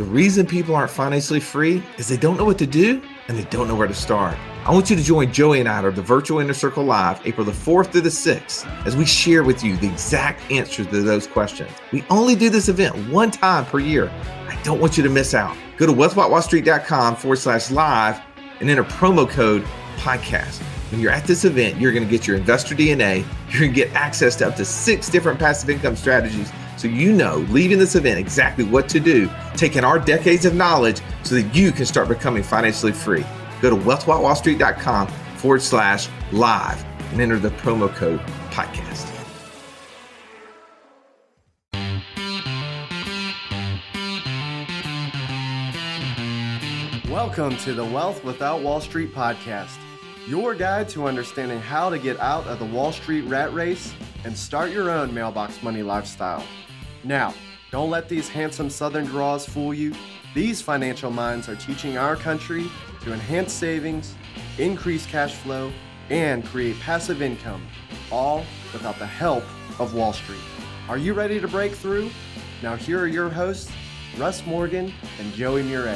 The reason people aren't financially free is they don't know what to do and they don't know where to start. I want you to join Joey and I at the Virtual Inner Circle Live, April the 4th through the 6th, as we share with you the exact answers to those questions. We only do this event one time per year. I don't want you to miss out. Go to wealthwithoutwallstreet.com/live and enter promo code podcast. When you're at this event, you're going to get your investor DNA. You're going to get access to up to 6 different passive income strategies. So you know, leaving this event, exactly what to do, taking our decades of knowledge so that you can start becoming financially free. Go to wealthwithoutwallstreet.com/live and enter the promo code podcast. Welcome to the Wealth Without Wall Street podcast, your guide to understanding how to get out of the Wall Street rat race and start your own mailbox money lifestyle. Now, don't let these handsome Southern draws fool you. These financial minds are teaching our country to enhance savings, increase cash flow, and create passive income, all without the help of Wall Street. Are you ready to break through? Now here are your hosts, Russ Morgan and Joey Murray.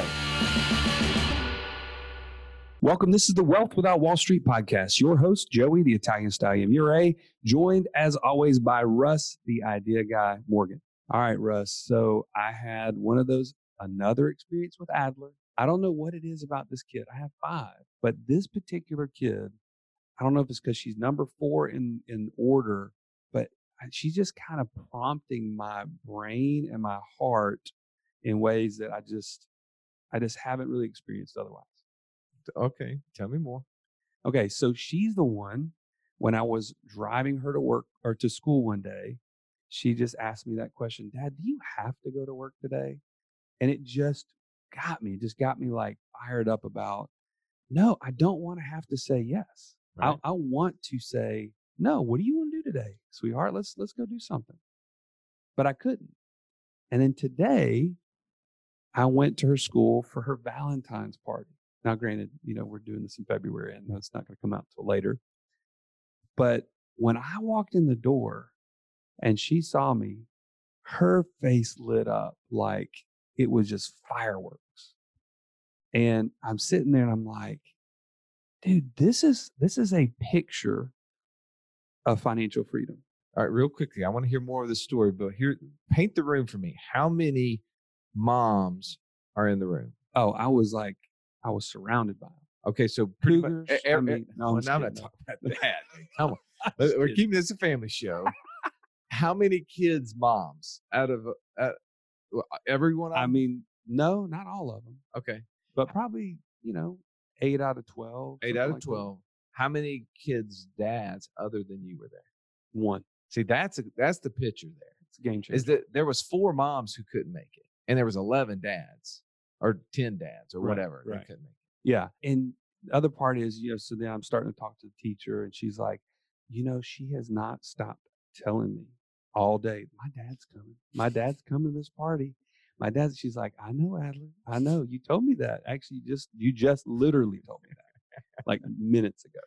Welcome. This is the Wealth Without Wall Street podcast. Your host, Joey, the Italian Stallion Murray, joined as always by Russ, the Idea Guy Morgan. All right, Russ. So I had another experience with Adler. I don't know what it is about this kid. I have 5, but this particular kid, I don't know if it's because she's number 4 in order, but she's just kind of prompting my brain and my heart in ways that I just haven't really experienced otherwise. Okay, tell me more. Okay, so she's the one, when I was driving her to work or to school one day, she just asked me that question, Dad, do you have to go to work today? And it just got me like fired up about, no, I don't want to have to say yes. Right. I want to say, no, what do you want to do today, sweetheart? Let's go do something. But I couldn't. And then today, I went to her school for her Valentine's party. Now, granted, we're doing this in February and it's not going to come out until later. But when I walked in the door and she saw me, her face lit up like it was just fireworks. And I'm sitting there and I'm like, dude, this is a picture of financial freedom. All right, real quickly, I want to hear more of the story, but here, paint the room for me. How many moms are in the room? Oh, I was surrounded by them. Okay, so pretty Cougars. much. I'm not talking about that. Come on, we're keeping this a family show. How many kids, moms, out of everyone? No, not all of them. Okay, but probably 8 out of 12. 8 out of 12. How many kids, dads, other than you were there? 1. See, that's the picture there. It's a game changer. Is that there was 4 moms who couldn't make it, and there was 11 dads or 10 dads or whatever who couldn't make it. Yeah, and the other part is, so then I'm starting to talk to the teacher, and she's like, she has not stopped telling me all day, my dad's coming. My dad's coming to this party. She's like, I know, Adler. I know. You told me that. Actually, you just literally told me that like minutes ago.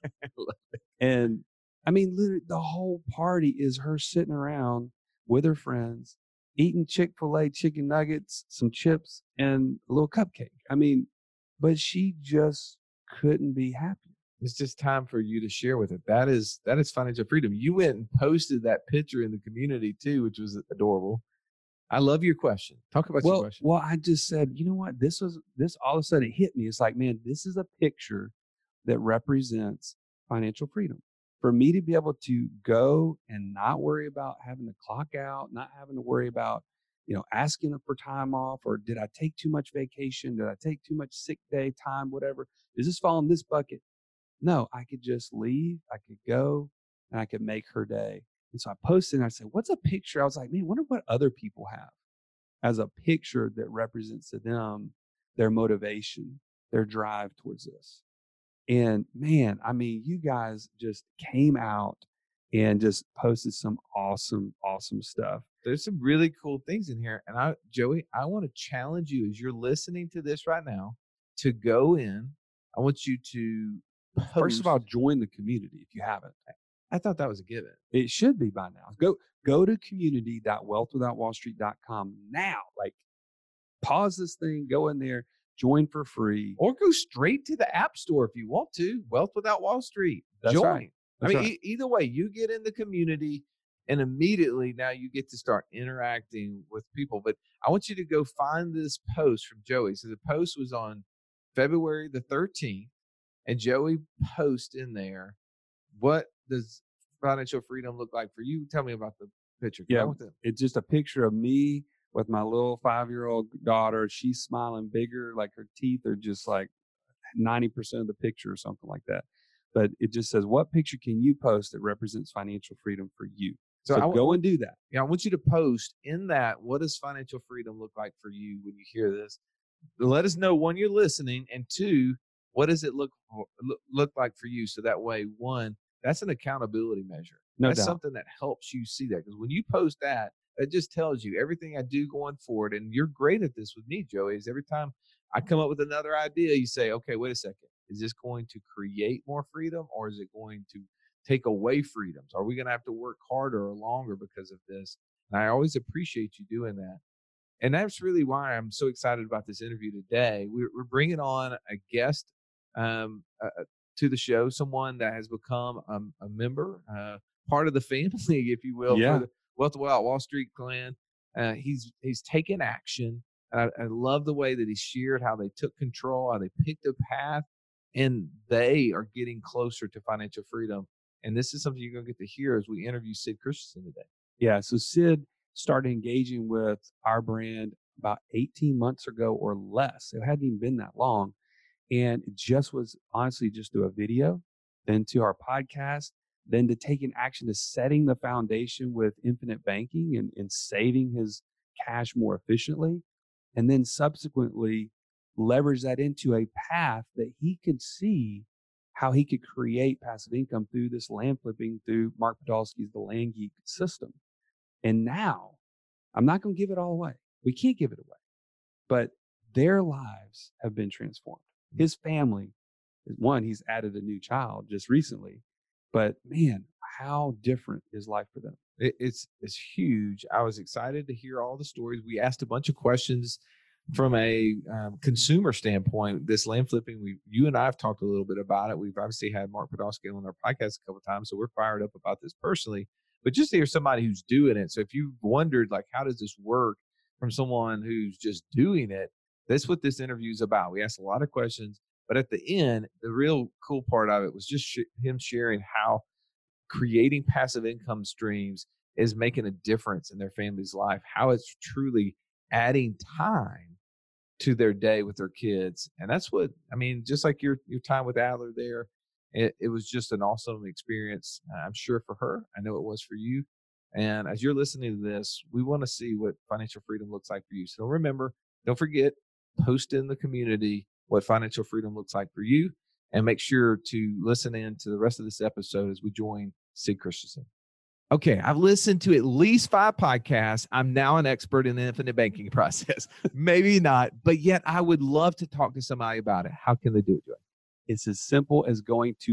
And literally the whole party is her sitting around with her friends, eating Chick-fil-A chicken nuggets, some chips, and a little cupcake. But she just couldn't be happier. It's just time for you to share with it. That is financial freedom. You went and posted that picture in the community too, which was adorable. I love your question. Talk about your question. Well, I just said, you know what? This all of a sudden it hit me. It's like, man, this is a picture that represents financial freedom. For me to be able to go and not worry about having to clock out, not having to worry about, asking for time off, or did I take too much vacation? Did I take too much sick day time, whatever? Does this fall in this bucket? No, I could just leave. I could go and I could make her day. And so I posted and I said, what's a picture? I was like, man, wonder what other people have as a picture that represents to them their motivation, their drive towards this. And man, you guys just came out and just posted some awesome, awesome stuff. There's some really cool things in here. And Joey, I want to challenge you as you're listening to this right now to go in. I want you to first of all, join the community if you haven't. I thought that was a given. It should be by now. Go to community.wealthwithoutwallstreet.com now. Like pause this thing, go in there, join for free. Or go straight to the App Store if you want to. Wealth Without Wall Street. That's Join. right. That's right. Either way, you get in the community and immediately now you get to start interacting with people. But I want you to go find this post from Joey. So the post was on February the 13th, and Joey posted in there, what does financial freedom look like for you? Tell me about the picture. Yeah, it's just a picture of me with my little 5-year-old daughter. She's smiling bigger, like her teeth are just like 90% of the picture or something like that. But it just says, what picture can you post that represents financial freedom for you? So go and do that. Yeah, I want you to post in that, what does financial freedom look like for you when you hear this? Let us know, one, you're listening, and two, what does it look like for you? So that way, one, that's an accountability measure. That's something that helps you see that. Because when you post that, it just tells you everything I do going forward. And you're great at this with me, Joey, is every time I come up with another idea, you say, okay, wait a second. Is this going to create more freedom, or is it going to take away freedoms? Are we going to have to work harder or longer because of this? And I always appreciate you doing that. And that's really why I'm so excited about this interview today. We're bringing on a guest to the show, someone that has become a member, part of the family, if you will, for the Wealth Without Wall Street clan. He's taken action. I love the way that he shared how they took control, how they picked a path, and they are getting closer to financial freedom. And this is something you're going to get to hear as we interview Sid Christensen today. Yeah, so Sid started engaging with our brand about 18 months ago or less. It hadn't even been that long. And it just was honestly just to a video, then to our podcast, then to taking action to setting the foundation with infinite banking and saving his cash more efficiently. And then subsequently leverage that into a path that he could see how he could create passive income through this land flipping, through Mark Podolsky's The Land Geek system. And now, I'm not going to give it all away. We can't give it away. But their lives have been transformed. His family, one, he's added a new child just recently. But man, how different is life for them? It's huge. I was excited to hear all the stories. We asked a bunch of questions from a consumer standpoint. This land flipping, you and I have talked a little bit about it. We've obviously had Mark Podolsky on our podcast a couple of times, so we're fired up about this personally. But just to hear somebody who's doing it. So if you've wondered, like, how does this work from someone who's just doing it, that's what this interview is about. We asked a lot of questions, but at the end, the real cool part of it was just him sharing how creating passive income streams is making a difference in their family's life, how it's truly adding time to their day with their kids. And that's what, I mean, just like your time with Adler there, it was just an awesome experience. I'm sure for her, I know it was for you. And as you're listening to this, we want to see what financial freedom looks like for you. So remember, don't forget, post in the community what financial freedom looks like for you, and make sure to listen in to the rest of this episode as we join Sid Christensen. Okay, I've listened to at least 5 podcasts. I'm now an expert in the infinite banking process. Maybe not, but yet I would love to talk to somebody about it. How can they do it, Joy? It's as simple as going to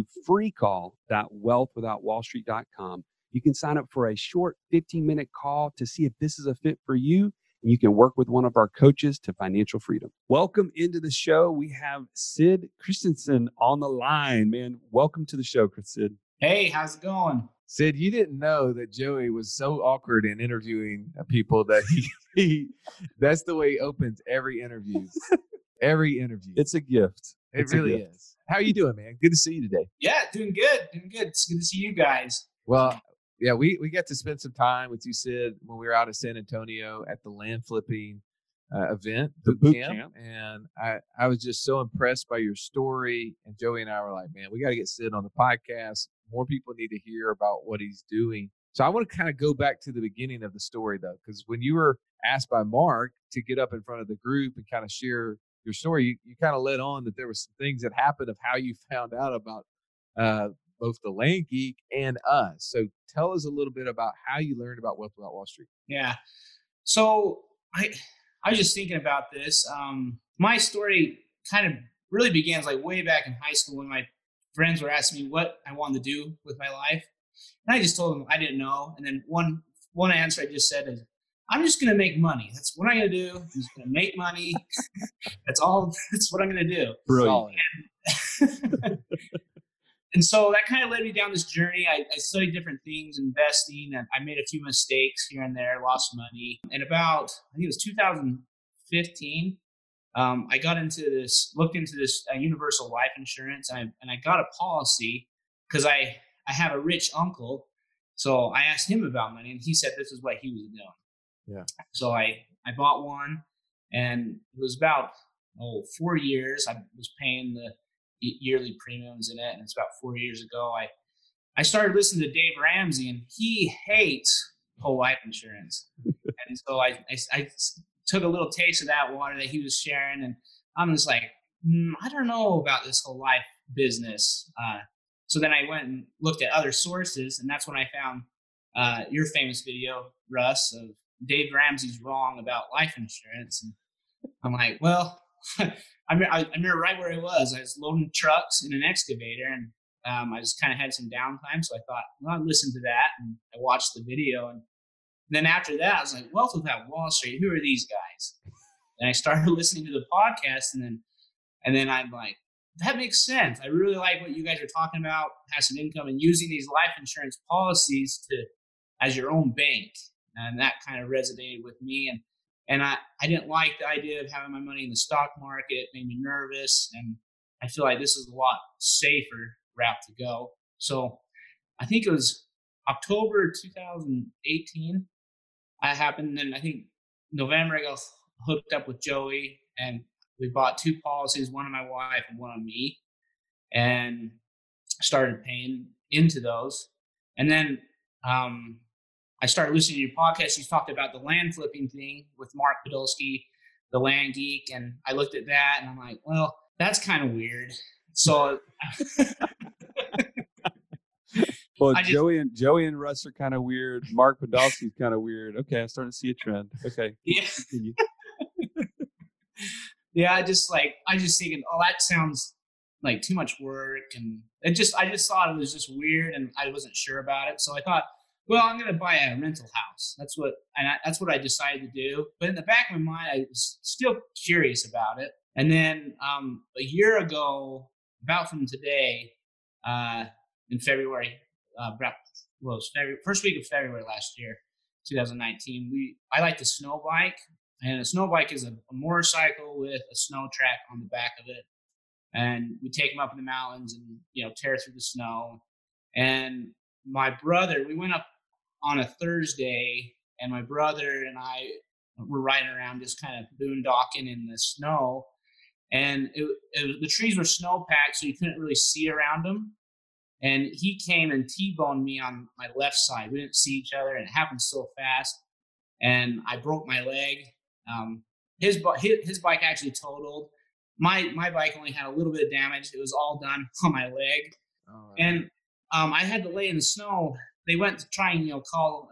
freecall.wealthwithoutwallstreet.com. You can sign up for a short 15-minute call to see if this is a fit for you, and you can work with one of our coaches to financial freedom. Welcome into the show. We have Sid Christensen on the line, man. Welcome to the show, Sid. Hey, how's it going? Sid, you didn't know that Joey was so awkward in interviewing people that he that's the way he opens every interview. Every interview. It's a gift. It really is. How are you doing, man? Good to see you today. Yeah, doing good. It's good to see you guys. Well, yeah, we got to spend some time with you, Sid, when we were out in San Antonio at the land flipping event, boot camp. And I was just so impressed by your story. And Joey and I were like, man, we got to get Sid on the podcast. More people need to hear about what he's doing. So I want to kind of go back to the beginning of the story, though, because when you were asked by Mark to get up in front of the group and kind of share your story, you kind of led on that there were some things that happened of how you found out about both the Land Geek and us. So tell us a little bit about how you learned about Wealth Without Wall Street. Yeah. So I was just thinking about this. My story kind of really begins like way back in high school when my friends were asking me what I wanted to do with my life. And I just told them I didn't know. And then one answer I just said is, I'm just going to make money. That's what I'm going to do. I'm just going to make money. That's all. That's what I'm going to do. Brilliant. And so that kind of led me down this journey. I studied different things, investing, and I made a few mistakes here and there, lost money. And about, I think it was 2015, I looked into this universal life insurance, and I got a policy because I have a rich uncle. So I asked him about money, and he said this is what he was doing. Yeah. So I bought one, and it was about 4 years. I was paying the yearly premiums in it, and it's about 4 years ago. I started listening to Dave Ramsey, and he hates whole life insurance. And so I took a little taste of that water that he was sharing, and I'm just like, I don't know about this whole life business. So then I went and looked at other sources, and that's when I found your famous video, Russ, of Dave Ramsey's wrong about life insurance. And I'm like, well, I remember right where I was loading trucks in an excavator, and I just kind of had some downtime. So I thought, well, I'll listen to that, and I watched the video. And then after that, I was like, Wealth Without Wall Street, who are these guys? And I started listening to the podcast, and then I'm like, that makes sense. I really like what you guys are talking about, passive income, and using these life insurance policies as your own bank. And that kind of resonated with me. And I didn't like the idea of having my money in the stock market. It made me nervous. And I feel like this is a lot safer route to go. So I think it was October 2018 that happened. And I think November I got hooked up with Joey, and we bought 2 policies, one on my wife and one on me, and started paying into those. And then I started listening to your podcast. You talked about the land flipping thing with Mark Podolsky, the Land Geek, and I looked at that and I'm like, well, that's kind of weird. So well, Joey and Russ are kind of weird. Mark Podolsky's kind of weird. Okay, I'm starting to see a trend. Okay. Yeah. Yeah, I just thinking, that sounds like too much work, and I just thought it was just weird, and I wasn't sure about it. So I thought, well, I'm going to buy a rental house. That's what I decided to do. But in the back of my mind, I was still curious about it. And then a year ago, about from today, in February, first week of February last year, 2019, I like to snow bike. And a snow bike is a motorcycle with a snow track on the back of it. And we take them up in the mountains and, tear through the snow. And my brother, we went up on a Thursday, and my brother and I were riding around just kind of boondocking in the snow. And the trees were snow packed, so you couldn't really see around them. And he came and T-boned me on my left side. We didn't see each other, and it happened so fast. And I broke my leg. His bike actually totaled. My bike only had a little bit of damage. It was all done on my leg. Oh, and I had to lay in the snow. They went to try and call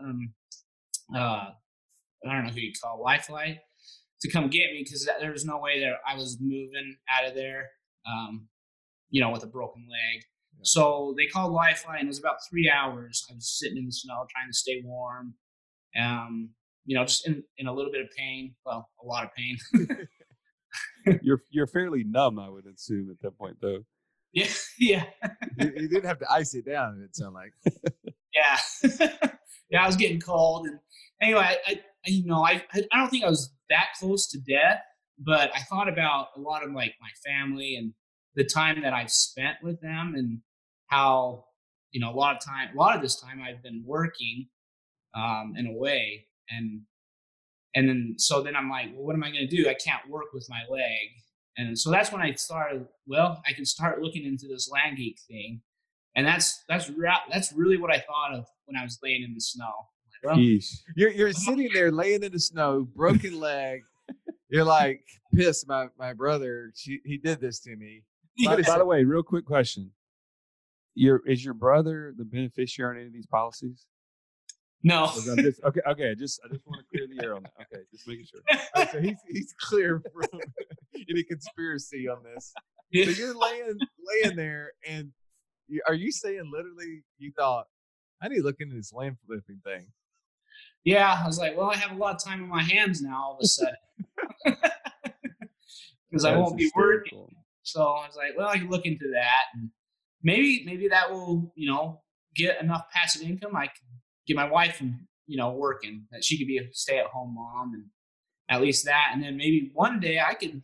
I don't know who you call, Lifeline, to come get me, because there was no way that I was moving out of there with a broken leg. Yeah. So they called Lifeline. It was about 3 hours. I was sitting in the snow trying to stay warm. Just in a little bit of pain. Well, a lot of pain. You're fairly numb, I would assume, at that point, though. Yeah, yeah. You didn't have to ice it down, it sounded like. Yeah. Yeah, I was getting cold. And anyway, I don't think I was that close to death, but I thought about a lot of my family and the time that I've spent with them, and how, a lot of this time I've been working in a way. And then I'm like, well, what am I going to do? I can't work with my leg. And so that's when I started, I can start looking into this Land Geek thing. And that's really what I thought of when I was laying in the snow. Like, well, you're sitting there laying in the snow, broken leg. You're like, pissed. My brother, he did this to me. By the way, real quick question. Is your brother the beneficiary on any of these policies? No. Okay. I just want to clear the air on that. Okay, just making sure. Right, so he's clear from any conspiracy on this. Yeah. So you're laying there, and are you saying literally you thought, I need to look into this land flipping thing? Yeah, I was like, well, I have a lot of time on my hands now all of a sudden because I That's won't be working. hysterical. So I was like, well, I can look into that, and maybe that will, get enough passive income. I can get my wife, working, that she could be a stay-at-home mom, and at least that, and then maybe one day I could,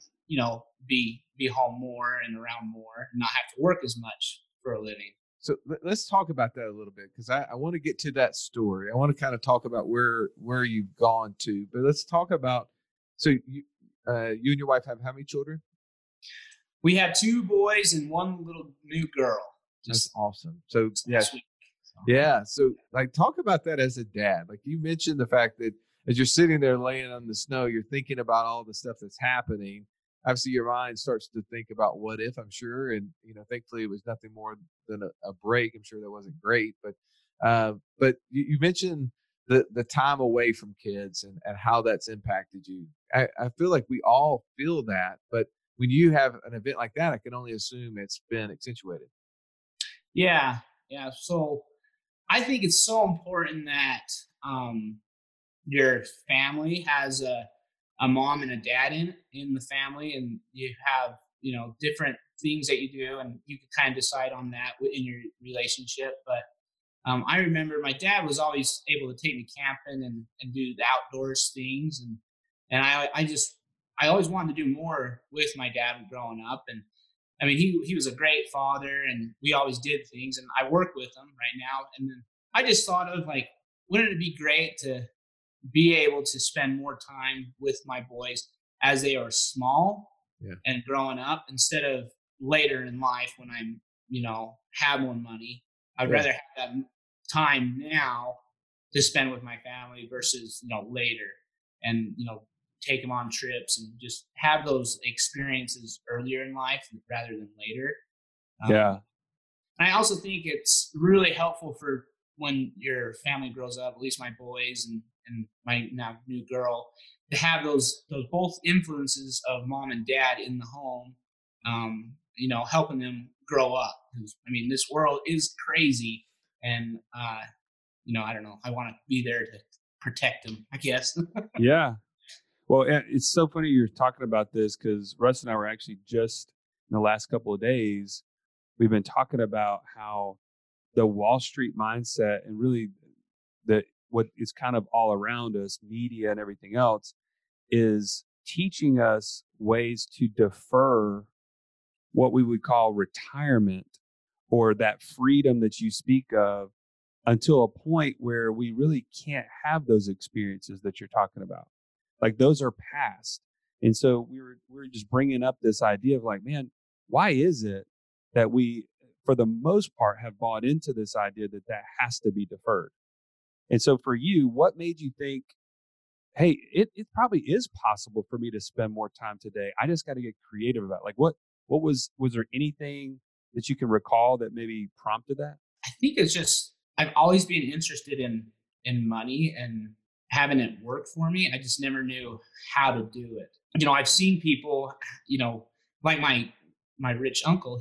be home more and around more, and not have to work as much for a living. So let's talk about that a little bit, because I want to get to that story. I want to kind of talk about where you've gone to, but let's talk about, so you and your wife have how many children? We have 2 boys and 1 little new girl. That's Just awesome. So last week. So, yeah. So like, talk about that as a dad. Like, you mentioned the fact that as you're sitting there laying on the snow, you're thinking about all the stuff that's happening. Obviously, your mind starts to think about what if, I'm sure. And, thankfully it was nothing more than a break. I'm sure that wasn't great, but you mentioned the time away from kids and how that's impacted you. I feel like we all feel that, but when you have an event like that, I can only assume it's been accentuated. yeah, yeah. So I think it's so important that your family has a mom and a dad in the family, and you have different things that you do, and you can kind of decide on that in your relationship. But I remember my dad was always able to take me camping and do the outdoors things, and I always wanted to do more with my dad growing up. And I mean, he was a great father, and we always did things, and I work with him right now. And then I just thought of like, wouldn't it be great to be able to spend more time with my boys as they are small Yeah. and growing up, instead of later in life when I'm, have more money. I'd Yeah. rather have that time now to spend with my family versus, later, and, take them on trips and just have those experiences earlier in life rather than later. Yeah. I also think it's really helpful for when your family grows up, at least my boys and my now new girl, to have those both influences of mom and dad in the home, helping them grow up. 'Cause, I mean, this world is crazy, and I don't know. I want to be there to protect them, I guess. Yeah. Well, it's so funny you're talking about this, because Russ and I were actually just in the last couple of days, we've been talking about how the Wall Street mindset, and really what is kind of all around us, media and everything else, is teaching us ways to defer what we would call retirement, or that freedom that you speak of, until a point where we really can't have those experiences that you're talking about. Like, those are past. And so we were just bringing up this idea of like, man, why is it that we, for the most part, have bought into this idea that has to be deferred? And so for you, what made you think, hey, it probably is possible for me to spend more time today. I just got to get creative about it. Like, was there anything that you can recall that maybe prompted that? I think it's just I've always been interested in money and having it work for me. I just never knew how to do it. I've seen people, like my rich uncle.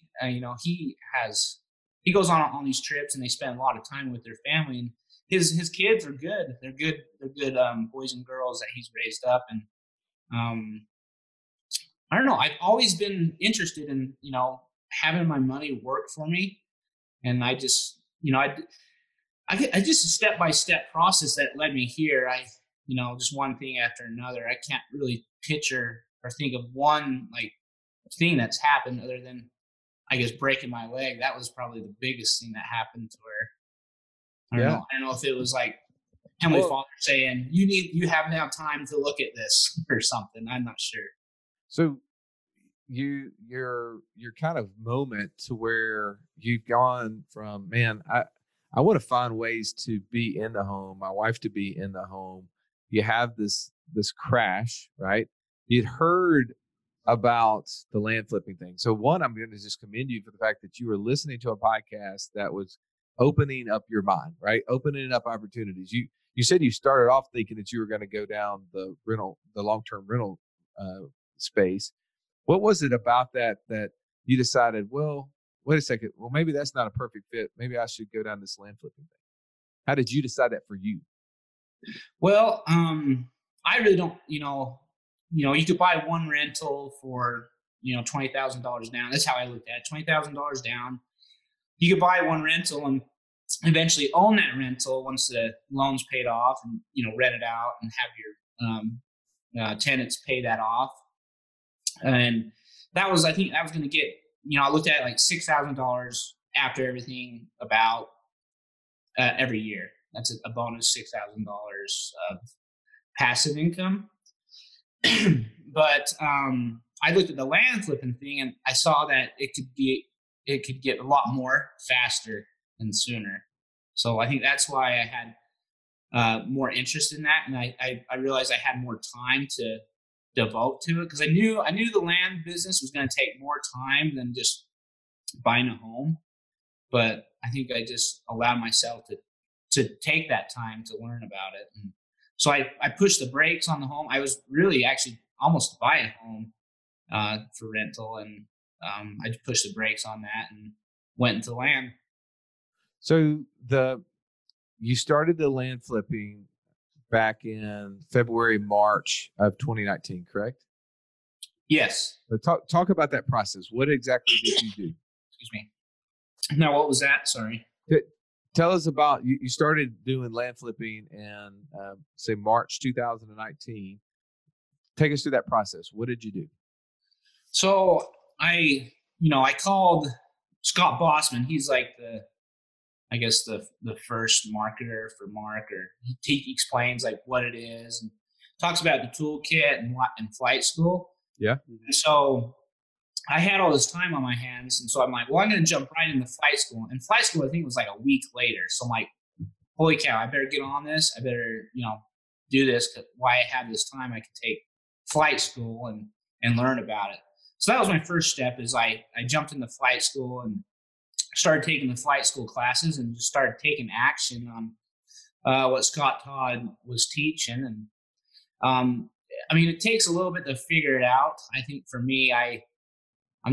He goes on these trips, and they spend a lot of time with their family. And his kids are good. They're good boys and girls that he's raised up. And um, I don't know. I've always been interested in having my money work for me, and I just I just a step by step process that led me here. Just one thing after another. I can't really picture or think of one like thing that's happened other than, I guess, breaking my leg. That was probably the biggest thing that happened, to where Yeah. I don't know if it was like Heavenly Well, Father saying you have now time to look at this or something. I'm not sure. so your kind of moment to where you've gone from, man, I want to find ways to be in the home, my wife to be in the home. You have this crash, right? You'd heard about the land flipping thing. So one, I'm going to just commend you for the fact that you were listening to a podcast that was opening up your mind, right? Opening up opportunities. You said you started off thinking that you were going to go down the long-term rental space. What was it about that you decided, well, wait a second, well, maybe that's not a perfect fit. Maybe I should go down this land flipping thing. How did you decide that for you? Well, I really don't, you could buy one rental for, $20,000 down. That's how I looked at it. $20,000 down. You could buy one rental and eventually own that rental once the loan's paid off, and, rent it out and have your tenants pay that off. And I think that was going to get, I looked at like $6,000 after everything about every year. That's a bonus $6,000 of passive income. But I looked at the land flipping thing, and I saw that it could get a lot more faster and sooner. So I think that's why I had more interest in that, and I realized I had more time to devote to it, because I knew the land business was going to take more time than just buying a home. But I think I just allowed myself to take that time to learn about it. And so I pushed the brakes on the home. I was really actually almost to buy a home for rental, and I pushed the brakes on that and went into land. So you started the land flipping back in February, March of 2019, correct? Yes. So talk about that process. What exactly did you do? Excuse me. Now, what was that? Sorry. Tell us about, you started doing land flipping in, say, March 2019. Take us through that process. What did you do? So I called Scott Bossman. He's like the first marketer for Mark, or he explains like what it is and talks about the toolkit and flight school. Yeah. And so I had all this time on my hands, and so I'm like, well, I'm going to jump right into flight school. And flight school, I think, was like a week later. So I'm like, holy cow, I better get on this. I better, do this, because while I have this time, I can take flight school and learn about it. So that was my first step. Is I jumped into flight school and started taking the flight school classes and just started taking action on what Scott Todd was teaching. And it takes a little bit to figure it out. I think for me, I'm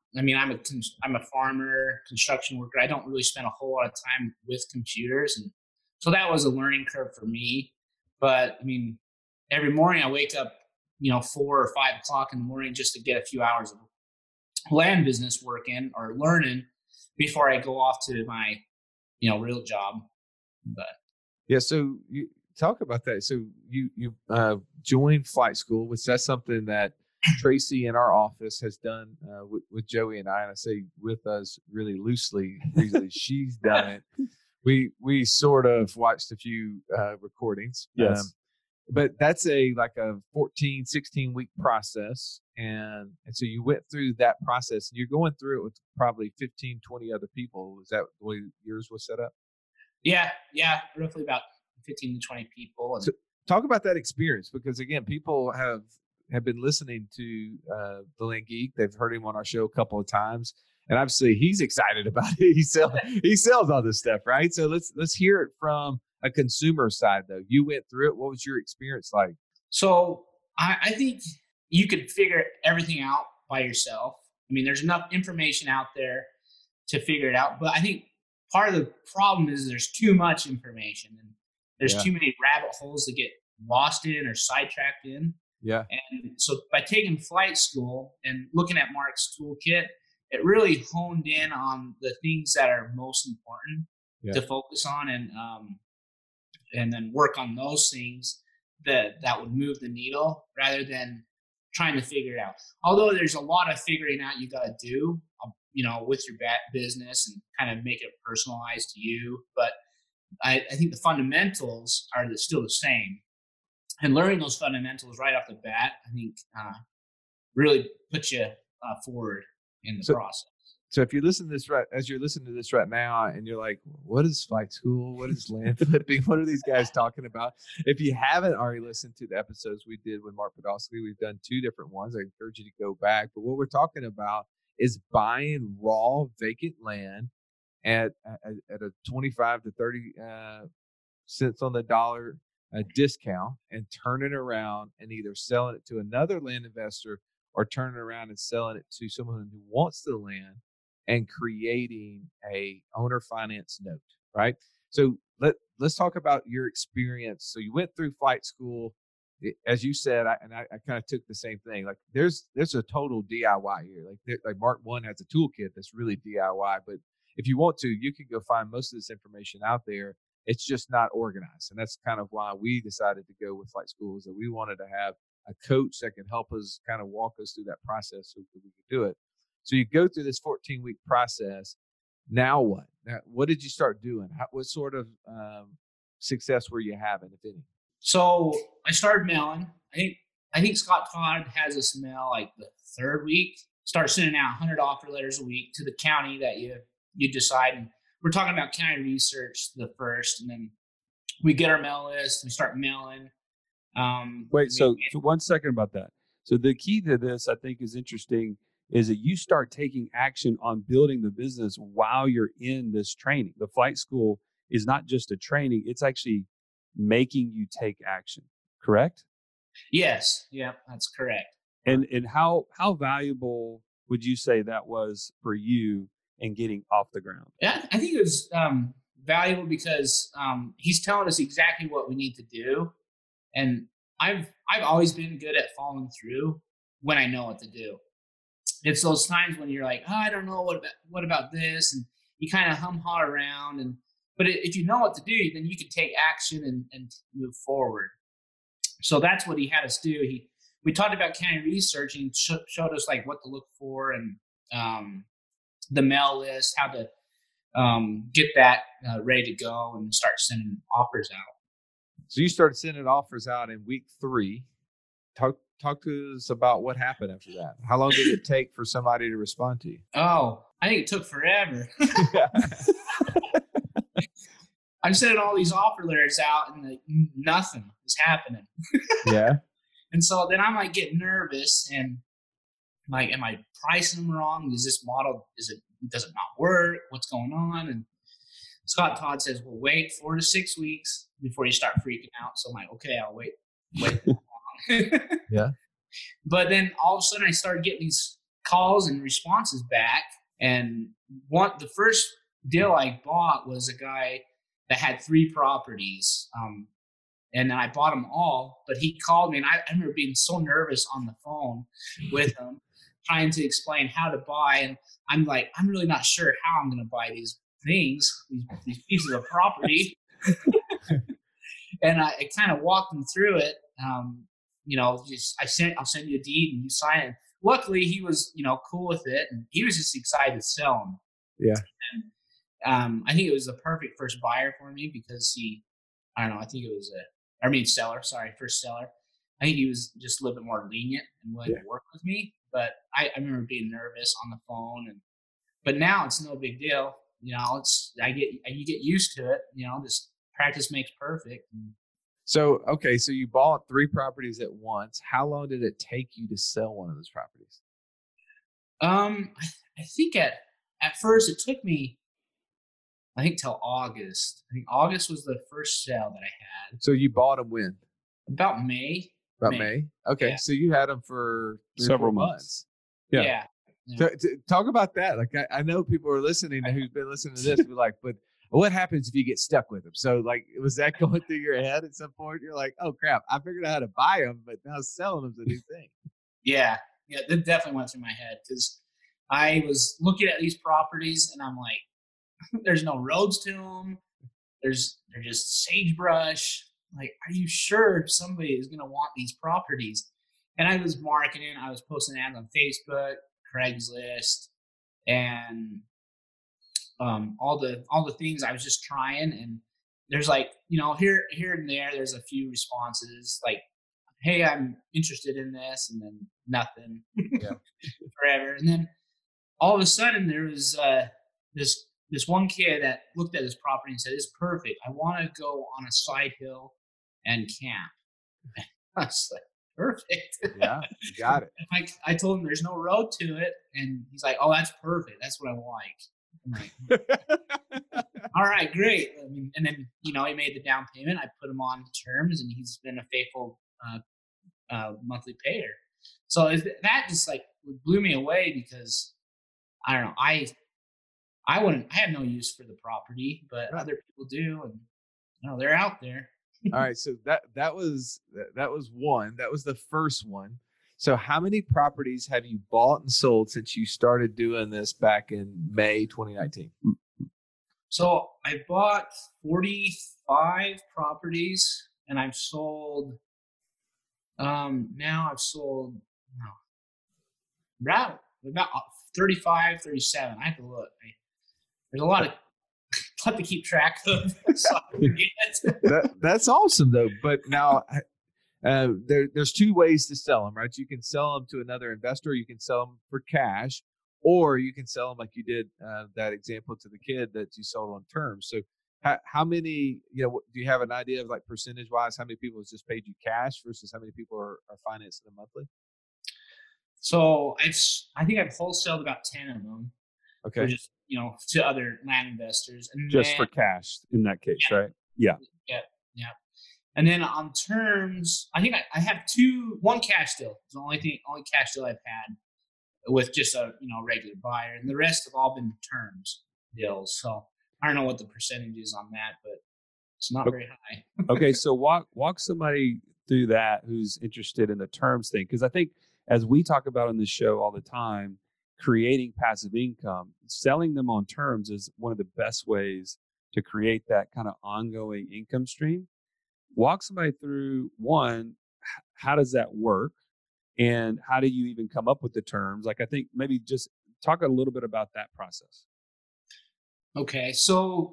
a farmer, construction worker. I don't really spend a whole lot of time with computers. And so that was a learning curve for me. But every morning I wake up, 4 or 5 o'clock in the morning just to get a few hours of land business work in or learning before I go off to my, real job. But yeah, so you talk about that. So you joined flight school, which that's something that Tracy in our office has done with Joey and I say with us really loosely. She's done it. We sort of watched a few recordings. Yes. But that's a 14, 16 week process. And so you went through that process, and you're going through it with probably 15, 20 other people. Is that the way yours was set up? Yeah. Roughly about 15 to 20 people. And so talk about that experience, because again, people have been listening to the Land Geek. They've heard him on our show a couple of times, and obviously he's excited about it. He sells all this stuff, right? So let's hear it from a consumer side, though. You went through it. What was your experience like? So I think you could figure everything out by yourself. There's enough information out there to figure it out, but I think part of the problem is there's too much information, and there's too many rabbit holes to get lost in or sidetracked in. Yeah. And so by taking flight school and looking at Mark's toolkit, it really honed in on the things that are most important to focus on, and then work on those things that would move the needle rather than trying to figure it out. Although there's a lot of figuring out you got to do, with your business and kind of make it personalized to you. But I think the fundamentals are still the same. And learning those fundamentals right off the bat, I think, really puts you forward in the process. So if you listen to this as you're listening to this right now, and you're like, what is flight school? What is land flipping? What are these guys talking about? If you haven't already listened to the episodes we did with Mark Podolsky, we've done 2 different ones. I encourage you to go back. But what we're talking about is buying raw vacant land at a 25 to 30 cents on the dollar discount, and turning around and either selling it to another land investor or turning around and selling it to someone who wants the land and creating a owner finance note, right? So let's talk about your experience. So you went through flight school, as you said, I kind of took the same thing. Like there's a total DIY here. Like Mark One has a toolkit that's really DIY, but if you want to, you can go find most of this information out there. It's just not organized, and that's kind of why we decided to go with flight school, is that we wanted to have a coach that could help us kind of walk us through that process so that we could do it. So you go through this 14-week process. Now what? Now, what did you start doing? What sort of success were you having, if any? So I started mailing. I think Scott Todd has us mail like the third week. Start sending out 100 offer letters a week to the county that you decide. And we're talking about county research the first, and then we get our mail list. We start mailing. Wait, so 1 second about that. So the key to this, I think, is interesting, is that you start taking action on building the business while you're in this training. The flight school is not just a training; it's actually making you take action. Correct? Yes. Yeah, that's correct. And how valuable would you say that was for you in getting off the ground? Yeah, I think it was valuable because he's telling us exactly what we need to do. And I've always been good at following through when I know what to do. It's those times when you're like, oh, I don't know what about this, and you kind of hum-ha around. But if you know what to do, then you can take action and move forward. So that's what he had us do. We talked about county research, and showed us like what to look for, and the mail list, how to get that ready to go and start sending offers out. So you started sending offers out in week 3. Talk to us about what happened after that. How long did it take for somebody to respond to you? Oh, I think it took forever. I'm sending all these offer letters out, and like, nothing is happening. Yeah. And so then I'm like getting nervous, and like, am I pricing them wrong? Is this model, does it not work? What's going on? And Scott Todd says, well, wait 4 to 6 weeks before you start freaking out. So I'm like, okay, I'll wait that long. Yeah. But then all of a sudden I started getting these calls and responses back. And the first deal I bought was a guy that had 3 properties. And then I bought them all, but he called me, and I remember being so nervous on the phone with him, trying to explain how to buy. And I'm like, I'm really not sure how I'm going to buy these things, these pieces of property. And I kind of walked him through it. I'll send you a deed and you sign it. Luckily, he was, cool with it, and he was just excited to sell them. Yeah. And I think it was the perfect first buyer for me because first seller. I think he was just a little bit more lenient and willing to work with me. But I remember being nervous on the phone, but now it's no big deal. You get used to it. Just practice makes perfect. So you bought 3 properties at once. How long did it take you to sell one of those properties? I think at first it took me, I think, till August. I think August was the first sale that I had. So you bought them when? About May. May. Okay, yeah. So you had them for several months. Yeah. Talk about that. Like, I know people are listening who've been listening to this, but what happens if you get stuck with them? So, was that going through your head at some point? You're like, oh crap, I figured out how to buy them, but now selling them's a new thing. Yeah, that definitely went through my head because I was looking at these properties and I'm like, there's no roads to them. They're just sagebrush. Like, are you sure somebody is going to want these properties? And I was marketing. I was posting ads on Facebook, Craigslist, and all the things I was just trying. And there's here and there's a few responses like, hey, I'm interested in this, and then nothing. Forever. And then all of a sudden there was this one kid that looked at his property and said, it's perfect. I want to go on a side hill and camp. I was like, perfect. Yeah, you got it. I told him there's no road to it. And he's like, oh, that's perfect. That's what I like. I'm like, all right, great. And then, he made the down payment. I put him on terms, and he's been a faithful monthly payer. So that just blew me away because I don't know. I have no use for the property, but other people do. And No, they're out there. All right, so that was one. That was the first one. So how many properties have you bought and sold since you started doing this back in May 2019? So I bought 45 properties and I've sold, now I've sold about 35, 37. I have to look. There's a lot to keep track of. So I forget. That's awesome though. But now there's two ways to sell them, right? You can sell them to another investor, you can sell them for cash, or you can sell them like you did that example to the kid that you sold on terms. So how many, do you have an idea of like percentage wise, how many people has just paid you cash versus how many people are financing them monthly? So I think I've wholesaled about 10 of them. Okay. For just, to other land investors. And just for cash in that case, right? Yeah. Yeah. And then on terms, I think I have one cash deal. It's the only cash deal I've had with just a regular buyer, and the rest have all been terms deals. So I don't know what the percentage is on that, but it's not very high. Okay, so walk somebody through that who's interested in the terms thing, because I think as we talk about on this show all the time, creating passive income, selling them on terms is one of the best ways to create that kind of ongoing income stream. Walk somebody through, one, how does that work? And how do you even come up with the terms? Like, I think maybe just talk a little bit about that process. Okay. So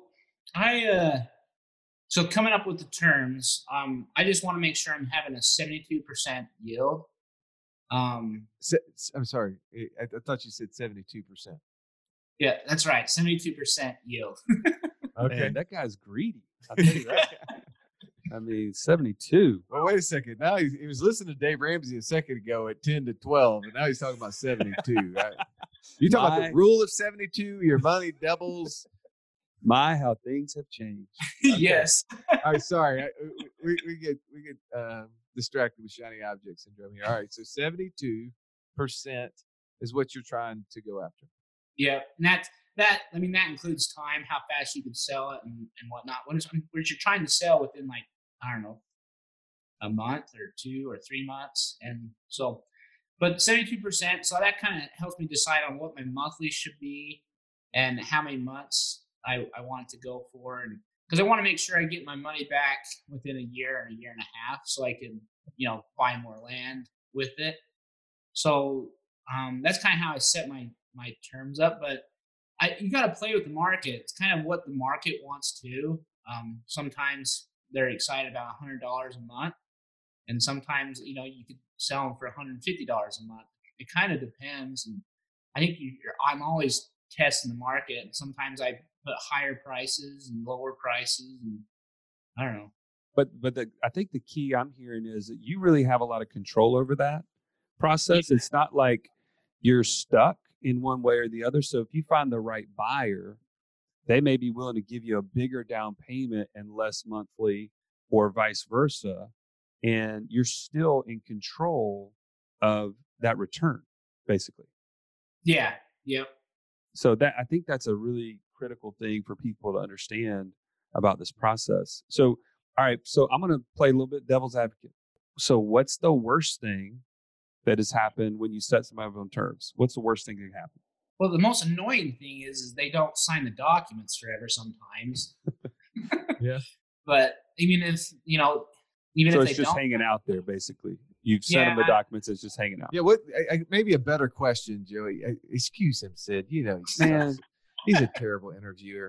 coming up with the terms, I just want to make sure I'm having a 72% yield. I'm sorry. I thought you said 72%. Yeah, that's right. 72% yield. Okay. Man, that guy's greedy. I'll tell you that. I mean, 72. Well, wait a second. Now he was listening to Dave Ramsey a second ago at 10 to 12, and now he's talking about 72. Right? You talking about the rule of 72? Your money doubles. How things have changed. Okay. Yes. All right. Sorry, we get distracted with shiny object syndrome here. All right. So 72% is what you're trying to go after. Yeah, and that includes time, how fast you can sell it, and whatnot. What you're trying to sell within, like, I don't know, a month or 2 or 3 months. And so, but 72%, so that kind of helps me decide on what my monthly should be and how many months I want it to go for. And because I want to make sure I get my money back within a year and a year and a half so I can, buy more land with it. So that's kind of how I set my terms up. But you got to play with the market. It's kind of what the market wants to. Sometimes they're excited about $100 a month, and sometimes you could sell them for $150 a month. It kind of depends, and I think I'm always testing the market. And sometimes I put higher prices and lower prices, and I don't know. But I think the key I'm hearing is that you really have a lot of control over that process. Yeah. It's not like you're stuck in one way or the other. So if you find the right buyer, they may be willing to give you a bigger down payment and less monthly, or vice versa. And you're still in control of that return, basically. Yeah. Yep. So I think that's a really critical thing for people to understand about this process. So, all right. So I'm going to play a little bit devil's advocate. So what's the worst thing that has happened when you set somebody up on terms? What's the worst thing that can happen? Well, the most annoying thing is they don't sign the documents forever sometimes. Yeah. But even if, so if it's just hanging out there, basically. You've sent them the documents, it's just hanging out. Yeah, maybe a better question, Joey. Excuse him, Sid. Man, he's a terrible interviewer.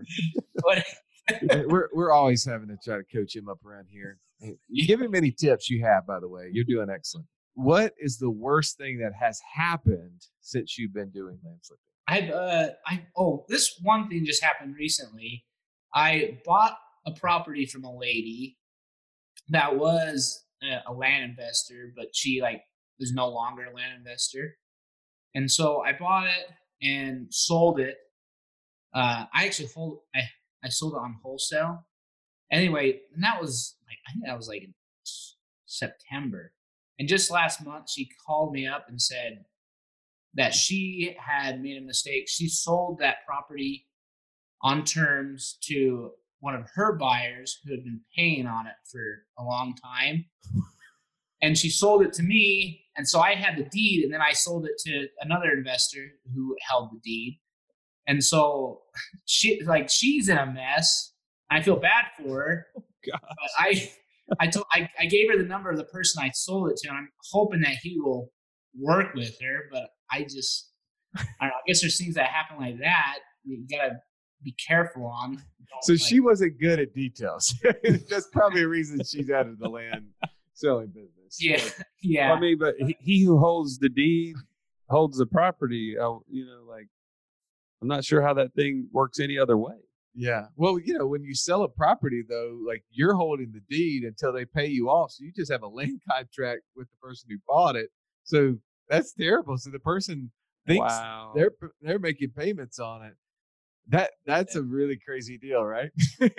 We're always having to try to coach him up around here. You give him any tips you have, by the way. You're doing excellent. What is the worst thing that has happened since you've been doing land flipping? This one thing just happened recently. I bought a property from a lady that was a land investor, but she is no longer a land investor. And so I bought it and sold it. I sold it on wholesale. Anyway, and that was I think that was in September. And just last month, she called me up and said that she had made a mistake. She sold that property on terms to one of her buyers who had been paying on it for a long time. And she sold it to me. And so I had the deed, and then I sold it to another investor who held the deed. And so she's in a mess. I feel bad for her. Oh, gosh. But I gave her the number of the person I sold it to, and I'm hoping that he will work with her. But I don't know, I guess there's things that happen like that you gotta be careful on. So she wasn't good at details. That's probably a reason she's out of the land selling business. Yeah, But, yeah. Well, I mean, but he who holds the deed holds the property. Like, I'm not sure how that thing works any other way. yeah. Well, when you sell a property, though, like you're holding the deed until they pay you off. So you just have a land contract with the person who bought it. So that's terrible. So the person thinks Wow. they're making payments on it. That's a really crazy deal, right?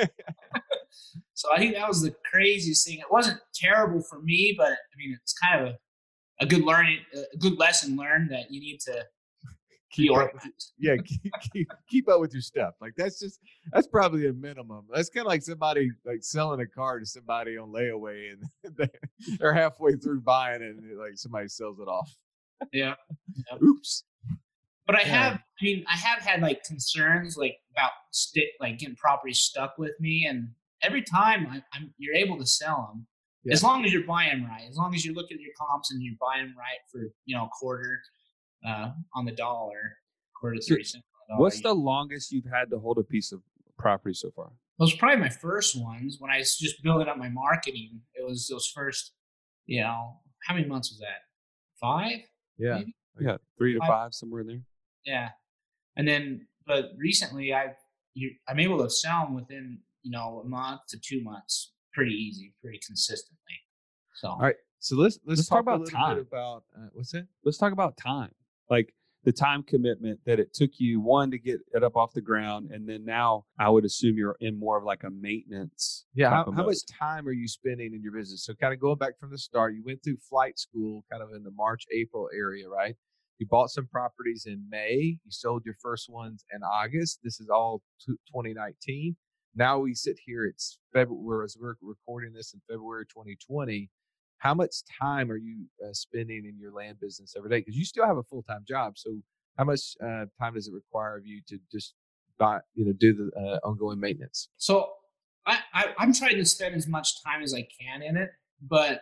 So I think that was the craziest thing. It wasn't terrible for me, but I mean, it's kind of a good lesson learned that you need to be organized. Yeah, keep up with your stuff. Like that's probably a minimum. That's kind of like somebody like selling a car to somebody on layaway, and they're halfway through buying it, and like somebody sells it off. Yeah. Oops. But I have had like concerns like about getting properties stuck with me, and every time you're able to sell them, as long as you're buying right, as long as you look at your comps and you're buying right for a quarter on the dollar, quarter to 30 cents on the dollar. What's the longest you've had to hold a piece of property so far? Those were probably my first ones when I was just building up my marketing. It was those first, how many months was that? 5? Yeah. Maybe? Yeah, 3 to 5, somewhere in there. Yeah. And then, but recently I'm able to sell them within, a month to 2 months, pretty easy, pretty consistently. So, All right. So let's talk talk about a little time. bit about what's that? Let's talk about time, like the time commitment that it took you, one, to get it up off the ground, and then now I would assume you're in more of like a maintenance. Yeah. type How of much mode. time are you spending in your business? So kind of going back from the start, you went through flight school kind of in the March, April area, right? You bought some properties in May. You sold your first ones in August. This is all 2019. Now we sit here, it's February, as we're recording this in February 2020. How much time are you spending in your land business every day? Because you still have a full-time job. So how much time does it require of you to just do the ongoing maintenance? So I'm trying to spend as much time as I can in it, but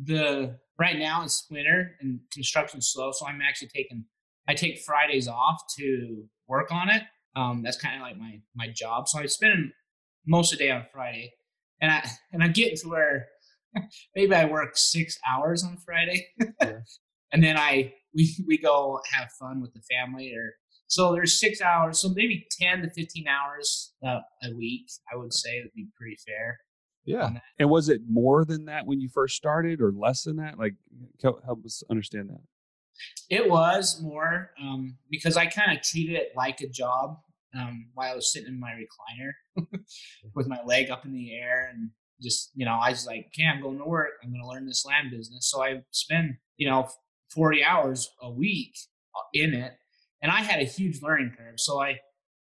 right now it's winter and construction's slow. So I'm actually I take Fridays off to work on it. That's kind of like my job. So I spend most of the day on Friday, and I'm getting to where maybe I work 6 hours on Friday, and then we go have fun with the family. So there's 6 hours, so maybe 10 to 15 hours a week. I would say would be pretty fair. Yeah. And was it more than that when you first started, or less than that? Like, help us understand that. It was more because I kind of treated it like a job while I was sitting in my recliner with my leg up in the air, and just, I was like, okay, I'm going to work. I'm going to learn this land business. So I spend, 40 hours a week in it, and I had a huge learning curve. So I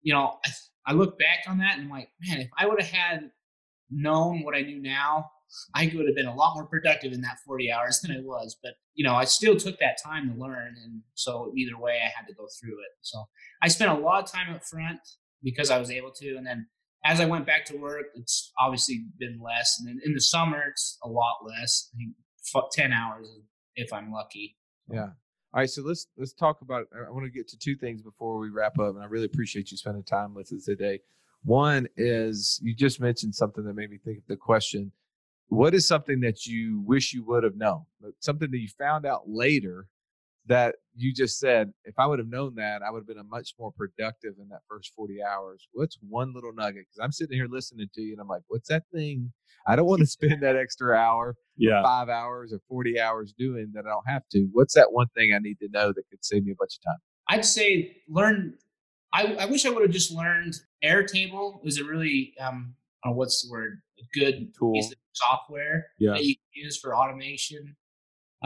look back on that and I'm like, man, if I would have had known what I knew now, I would have been a lot more productive in that 40 hours than I was. But, I still took that time to learn. And so either way, I had to go through it. So I spent a lot of time up front because I was able to. And then as I went back to work, it's obviously been less. And then in the summer, it's a lot less. I think 10 hours if I'm lucky. Yeah. All right. So let's talk about, I want to get to two things before we wrap up. And I really appreciate you spending time with us today. One is, you just mentioned something that made me think of the question. What is something that you wish you would have known? Something that you found out later that you just said, if I would have known that, I would have been much more productive in that first 40 hours. What's one little nugget? Because I'm sitting here listening to you and I'm like, what's that thing I don't want to spend that extra hour, 5 hours or 40 hours doing that I don't have to? What's that one thing I need to know that could save me a bunch of time? I'd say learn. I wish I would have just learned Airtable. Was a really, what's the word? A good tool, piece of software that you can use for automation.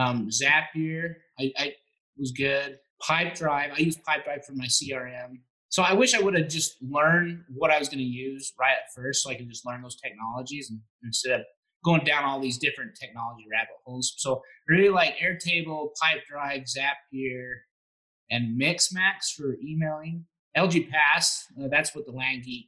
Zapier, I was good. Pipedrive, I use Pipedrive for my CRM. So I wish I would have just learned what I was going to use right at first, so I could just learn those technologies and instead of going down all these different technology rabbit holes. So I really like Airtable, Pipedrive, Zapier, and Mixmax for emailing. LG Pass, that's what the Land Geek,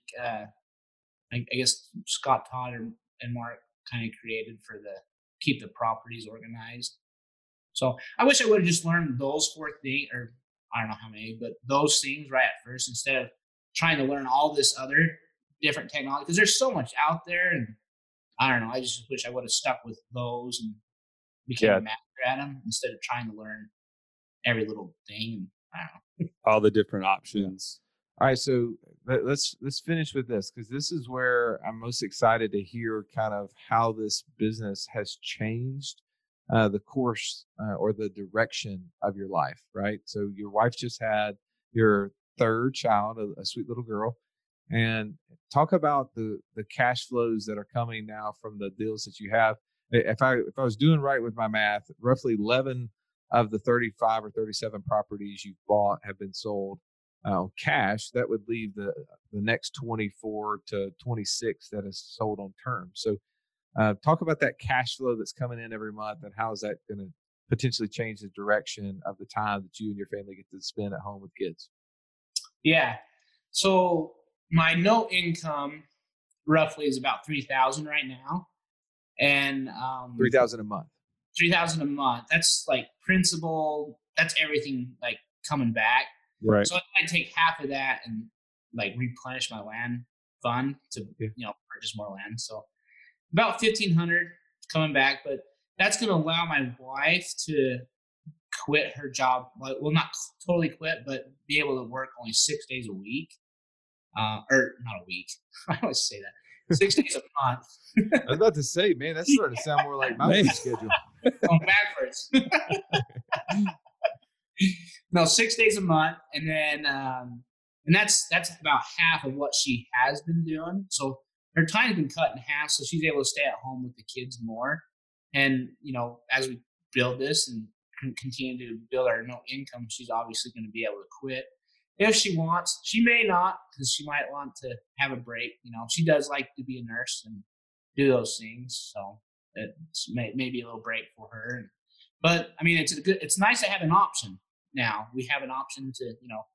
I guess Scott Todd and Mark kind of created for the keep the properties organized. So I wish I would have just learned those 4 things, or I don't know how many, but those things right at first instead of trying to learn all this other different technology, because there's so much out there. And I don't know, I just wish I would have stuck with those and became a master at them instead of trying to learn every little thing. I don't know. All the different options. All right, so let's finish with this, because this is where I'm most excited to hear kind of how this business has changed the course or the direction of your life, right? So your wife just had your 3rd child, a sweet little girl, and talk about the cash flows that are coming now from the deals that you have. If I was doing right with my math, roughly 11 of the 35 or 37 properties you've bought have been sold cash. That would leave the next 24 to 26 that is sold on terms. So talk about that cash flow that's coming in every month, and how is that going to potentially change the direction of the time that you and your family get to spend at home with kids? Yeah. So my no income roughly is about $3,000 right now. And $3,000 a month. $3,000 a month. That's like principal. That's everything like coming back. Right. So I take half of that and like replenish my land fund to purchase more land. So about $1,500 coming back, but that's going to allow my wife to quit her job. Well, not totally quit, but be able to work only 6 days a week, or not a week. I always say that 6 days a month. I was about to say, man, that's starting to sound more like my schedule. Going backwards. No, 6 days a month, and then and that's about half of what she has been doing. So her time's been cut in half, so she's able to stay at home with the kids more. And as we build this and continue to build our no income, she's obviously going to be able to quit if she wants. She may not, because she might want to have a break. She does like to be a nurse and do those things, so it's maybe a little break for her. But I mean, it's nice to have an option. Now we have an option to,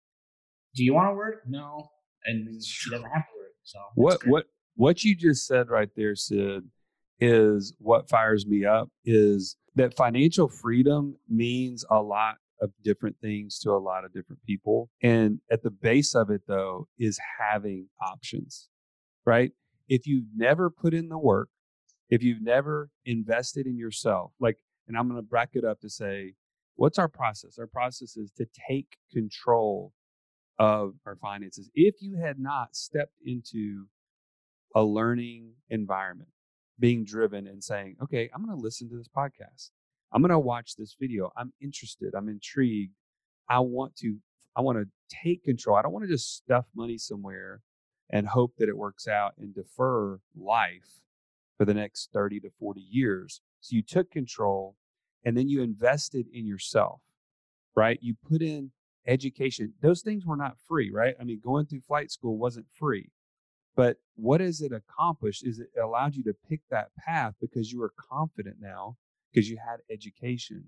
do you want to work? No, and she doesn't have to work. So what you just said right there, Sid, is what fires me up. Is that financial freedom means a lot of different things to a lot of different people, and at the base of it, though, is having options. Right? If you've never put in the work, if you've never invested in yourself, and I'm going to back it up to say, what's our process? Our process is to take control of our finances. If you had not stepped into a learning environment, being driven and saying, okay, I'm going to listen to this podcast. I'm going to watch this video. I'm interested. I'm intrigued. I want to take control. I don't want to just stuff money somewhere and hope that it works out and defer life for the next 30 to 40 years. So you took control, and then you invested in yourself, right? You put in education. Those things were not free, right? I mean, going through flight school wasn't free. But what has it accomplished is it allowed you to pick that path because you were confident now because you had education.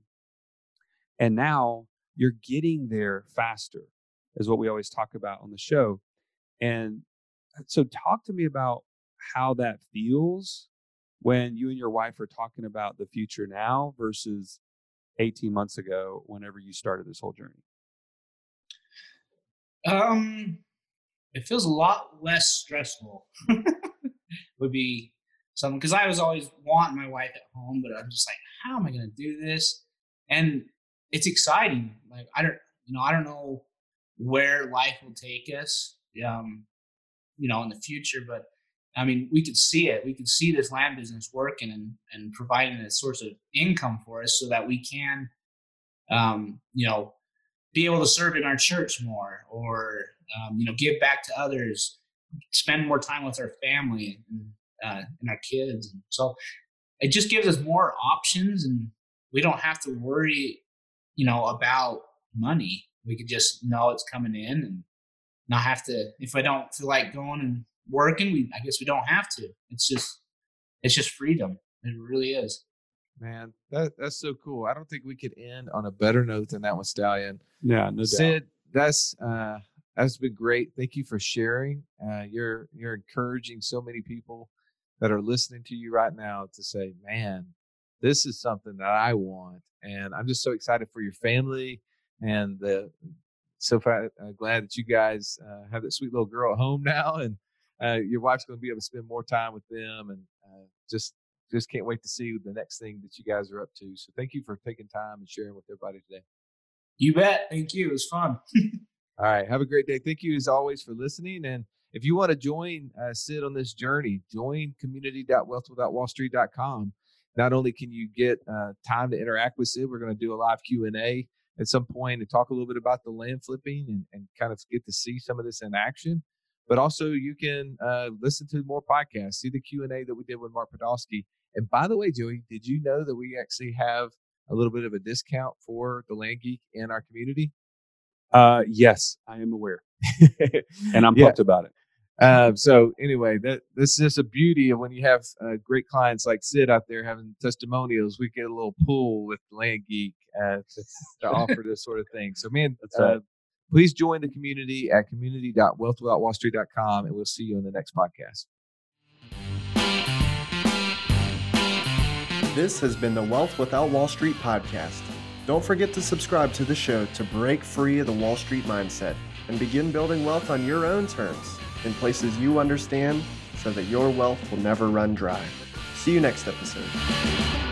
And now you're getting there faster, is what we always talk about on the show. And so talk to me about how that feels when you and your wife are talking about the future now versus 18 months ago, whenever you started this whole journey. It feels a lot less stressful. Would be something, because I was always wanting my wife at home, but I'm just like, how am I going to do this? And it's exciting. Like, I don't know where life will take us, in the future, but I mean, we could see it. We could see this land business working and providing a source of income for us so that we can, be able to serve in our church more, or, give back to others, spend more time with our family and our kids. And so it just gives us more options, and we don't have to worry, about money. We could just know it's coming in and not have to, if I don't feel like going and working, I guess we don't have to. It's just freedom. It really is. Man, that's so cool. I don't think we could end on a better note than that one, Stallion. Yeah, no doubt. Sid, that's been great. Thank you for sharing. You're encouraging so many people that are listening to you right now to say, man, this is something that I want. And I'm just so excited for your family and glad that you guys have that sweet little girl at home now, and your wife's going to be able to spend more time with them, and just can't wait to see the next thing that you guys are up to. So thank you for taking time and sharing with everybody today. You bet. Thank you. It was fun. All right. Have a great day. Thank you as always for listening. And if you want to join Sid on this journey, join community.wealthwithoutwallstreet.com. Not only can you get time to interact with Sid, we're going to do a live Q&A at some point and talk a little bit about the land flipping and kind of get to see some of this in action. But also you can listen to more podcasts, see the Q&A that we did with Mark Podolsky. And by the way, Joey, did you know that we actually have a little bit of a discount for the Land Geek in our community? Yes, I am aware. And I'm pumped about it. So anyway, this is just a beauty of when you have great clients like Sid out there having testimonials. We get a little pull with Land Geek to offer this sort of thing. So man, please join the community at community.wealthwithoutwallstreet.com, and we'll see you on the next podcast. This has been the Wealth Without Wall Street podcast. Don't forget to subscribe to the show to break free of the Wall Street mindset and begin building wealth on your own terms in places you understand so that your wealth will never run dry. See you next episode.